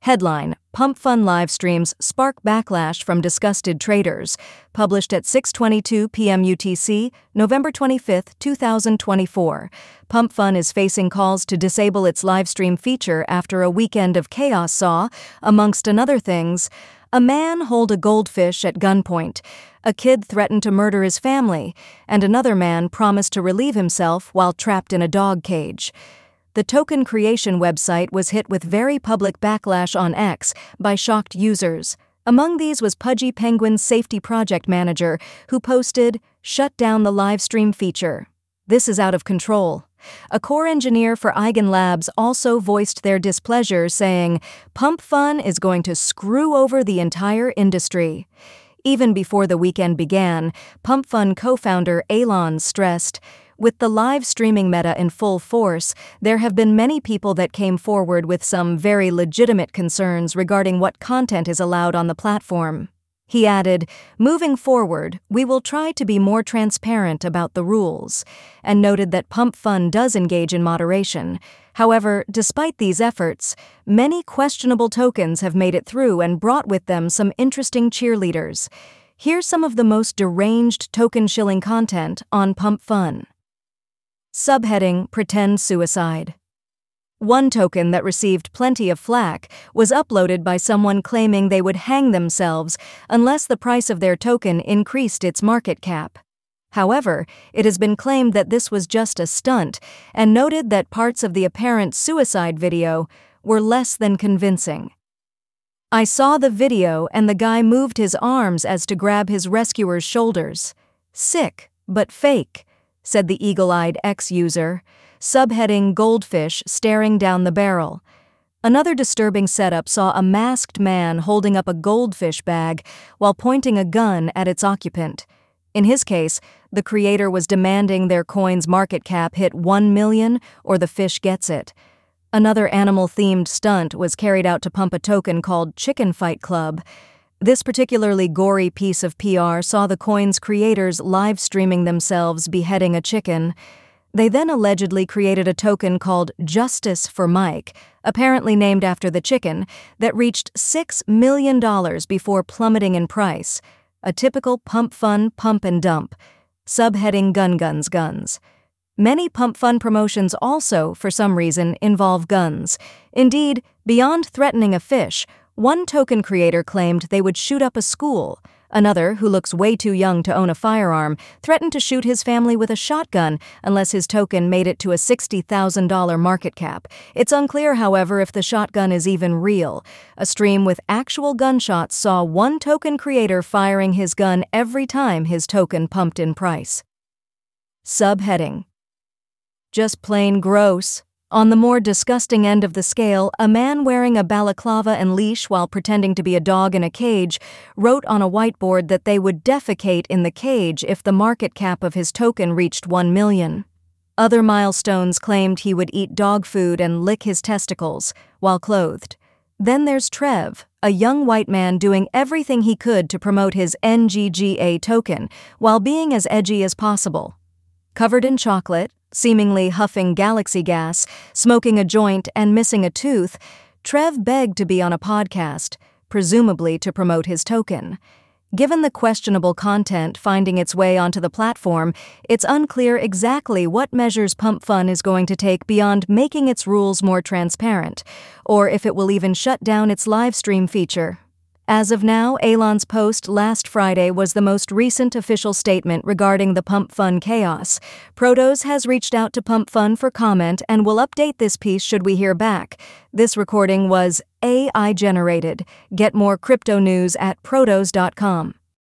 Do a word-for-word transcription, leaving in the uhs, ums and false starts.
Headline: Pump Fun live streams spark backlash from disgusted traders. Published at six twenty-two p m U T C, November twenty-fifth, two thousand twenty-four. Pump Fun is facing calls to disable its live stream feature after a weekend of chaos saw, amongst other things, a man hold a goldfish at gunpoint, a kid threatened to murder his family, and another man promised to relieve himself while trapped in a dog cage. The token creation website was hit with very public backlash on X by shocked users. Among these was Pudgy Penguin's safety project manager, who posted, "Shut down the live stream feature. This is out of control." A core engineer for Eigen Labs also voiced their displeasure, saying, "Pump Fun is going to screw over the entire industry." Even before the weekend began, Pump Fun co-founder Elon stressed, "With the live streaming meta in full force, there have been many people that came forward with some very legitimate concerns regarding what content is allowed on the platform." He added, "Moving forward, we will try to be more transparent about the rules," and noted that Pump Fun does engage in moderation. However, despite these efforts, many questionable tokens have made it through and brought with them some interesting cheerleaders. Here's some of the most deranged token-shilling content on Pump Fun. Subheading: Pretend suicide. One token that received plenty of flack was uploaded by someone claiming they would hang themselves unless the price of their token increased its market cap. However, it has been claimed that this was just a stunt, and noted that parts of the apparent suicide video were less than convincing. "I saw the video and the guy moved his arms as to grab his rescuer's shoulders. Sick, but fake," said the eagle-eyed X-user. Subheading: Goldfish staring down the barrel. Another disturbing setup saw a masked man holding up a goldfish bag while pointing a gun at its occupant. In his case, the creator was demanding their coin's market cap hit one million dollars or the fish gets it. Another animal-themed stunt was carried out to pump a token called Chicken Fight Club. This particularly gory piece of P R saw the coin's creators live streaming themselves beheading a chicken. They then allegedly created a token called Justice for Mike, apparently named after the chicken, that reached six million dollars before plummeting in price. A typical Pump Fun pump and dump. Subheading: Gun Guns Guns. Many Pump Fun promotions also, for some reason, involve guns. Indeed, beyond threatening a fish, one token creator claimed they would shoot up a school. Another, who looks way too young to own a firearm, threatened to shoot his family with a shotgun unless his token made it to a sixty thousand dollars market cap. It's unclear, however, if the shotgun is even real. A stream with actual gunshots saw one token creator firing his gun every time his token pumped in price. Subheading: Just plain gross. On the more disgusting end of the scale, a man wearing a balaclava and leash while pretending to be a dog in a cage wrote on a whiteboard that they would defecate in the cage if the market cap of his token reached one million dollars. Other milestones claimed he would eat dog food and lick his testicles while clothed. Then there's Trev, a young white man doing everything he could to promote his N G G A token while being as edgy as possible. Covered in chocolate, seemingly huffing galaxy gas, smoking a joint, and missing a tooth, Trev begged to be on a podcast, presumably to promote his token. Given the questionable content finding its way onto the platform, it's unclear exactly what measures Pump Fun is going to take beyond making its rules more transparent, or if it will even shut down its live stream feature. As of now, Elon's post last Friday was the most recent official statement regarding the Pump Fun chaos. Protos has reached out to Pump Fun for comment and will update this piece should we hear back. This recording was A I generated. Get more crypto news at protos dot com.